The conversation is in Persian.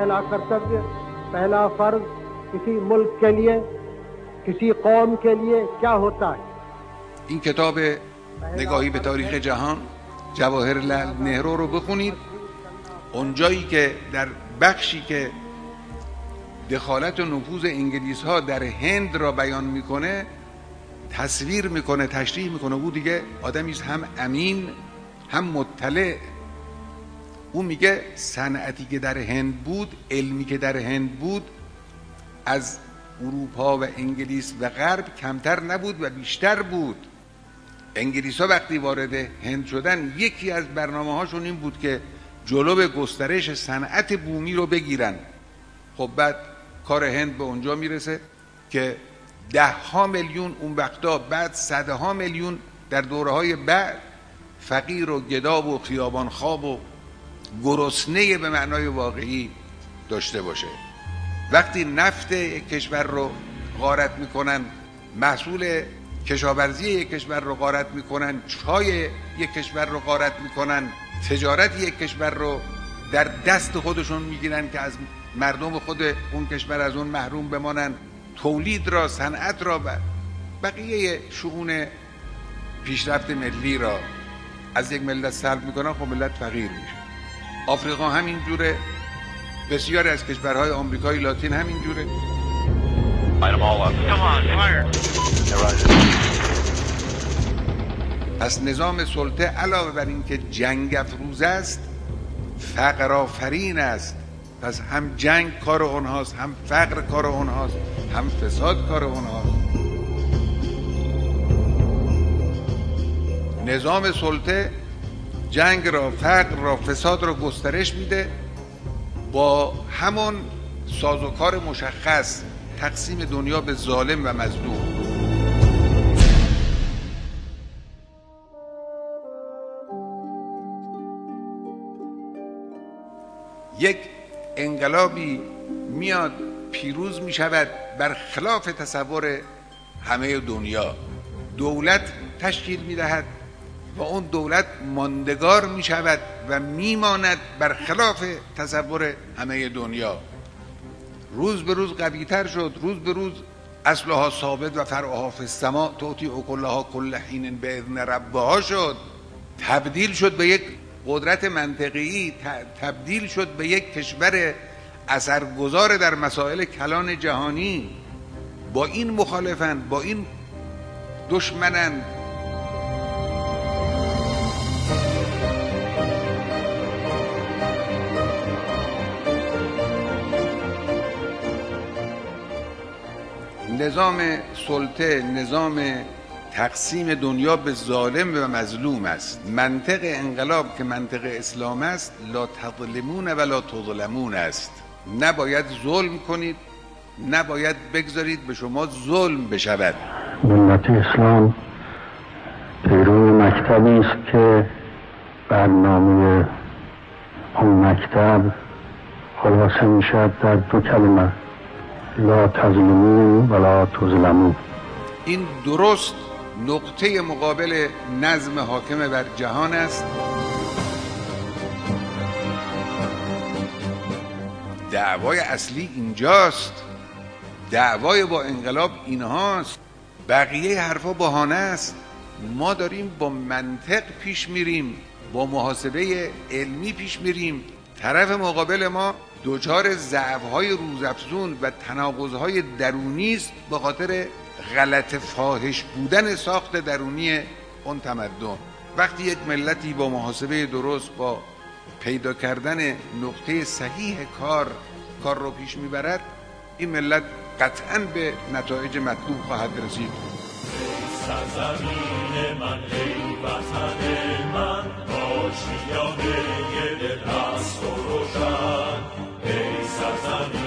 पहला कर्तव्य, पहला फर्ज किसी मुल्क के लिए, किसी قوم के लिए क्या होता है. این کتاب نگاهی به تاریخ جهان جواهرلال نهرو رو بخونید. اونجایی که در بخشی که دخالت و نفوذ انگلیس ها در هند را بیان میکنه، تصویر میکنه، تشریح میکنه، او دیگه آدمی است هم امین هم مطلع. او میگه صنعتی که در هند بود، علمی که در هند بود، از اروپا و انگلیس و غرب کمتر نبود و بیشتر بود. انگلیس ها وقتی وارد هند شدن، یکی از برنامه هاشون این بود که جلو گسترش صنعت بومی رو بگیرن. خب بعد کار هند به اونجا میرسه که 10 میلیون اون وقتا، بعد 100 میلیون در دوره‌های بعد فقیر و گدا و خیابان خواب و گرسنه به معنای واقعی داشته باشه. وقتی نفت یک کشور رو غارت میکنن، محصول کشاورزی یک کشور رو غارت میکنن، چای یک کشور رو غارت میکنن، تجارت یک کشور رو در دست خودشون میگیرن که از مردم خود اون کشور از اون محروم بمانن، تولید را، صنعت را و بقیه شؤون پیشرفت ملی را از یک ملت سلب میکنن. خب ملت فقیر میشه. آفریقا همین جوره، بسیاری از کشورهای آمریکای لاتین همین جوره. پس نظام سلطه علاوه بر این که جنگ افروز است، فقر آفرین است. پس هم جنگ کار اونهاست، هم فقر کار اونهاست، هم فساد کار اونهاست. نظام سلطه جنگ را، فقر را، فساد را گسترش میده با همون سازوکار مشخص، تقسیم دنیا به ظالم و مظلوم. یک انقلابی میاد پیروز میشود بر خلاف تصور همه دنیا، دولت تشکیل میدهد و اون دولت ماندگار میشود و میماند بر خلاف تصور همه دنیا. روز به روز قوی‌تر شد، روز به روز اصلها ثابت و فرعها فی السماء تؤتی اکلها کل حین باذن ربها شد. تبدیل شد به یک قدرت منطقی، تبدیل شد به یک کشور اثرگذار در مسائل کلان جهانی. با این مخالفن، با این دشمنن. نظام سلطه، نظام تقسیم دنیا به ظالم و مظلوم است. منطق انقلاب که منطق اسلام است، لا تظلمون ولا تظلمون است. نباید ظلم کنید، نباید بگذارید به شما ظلم بشود. ملت اسلام پیرو مکتبی است که برنامه اون مکتب خلاصه می شد در 2 کلمه: لا تظلمون ولا تظلمون. این درست نقطه مقابل نظم حاکم بر جهان است. دعوای اصلی اینجاست. دعوای با انقلاب اینهاست. بقیه حرفا بهانه است. ما داریم با منطق پیش میریم، با محاسبه علمی پیش میریم. طرف مقابل ما دچار ضعف‌های روزافزون و تناقض‌های درونی است به خاطر غلط فاحش بودن ساخت درونی اون تمدن. وقتی یک ملتی با محاسبه درست، با پیدا کردن نقطه صحیح کار رو پیش میبرد، این ملت قطعاً به نتایج مطلوب خواهد رسید. سرزمین من، ای وطن من، آشیانه دل است و روشن. ای سرزمین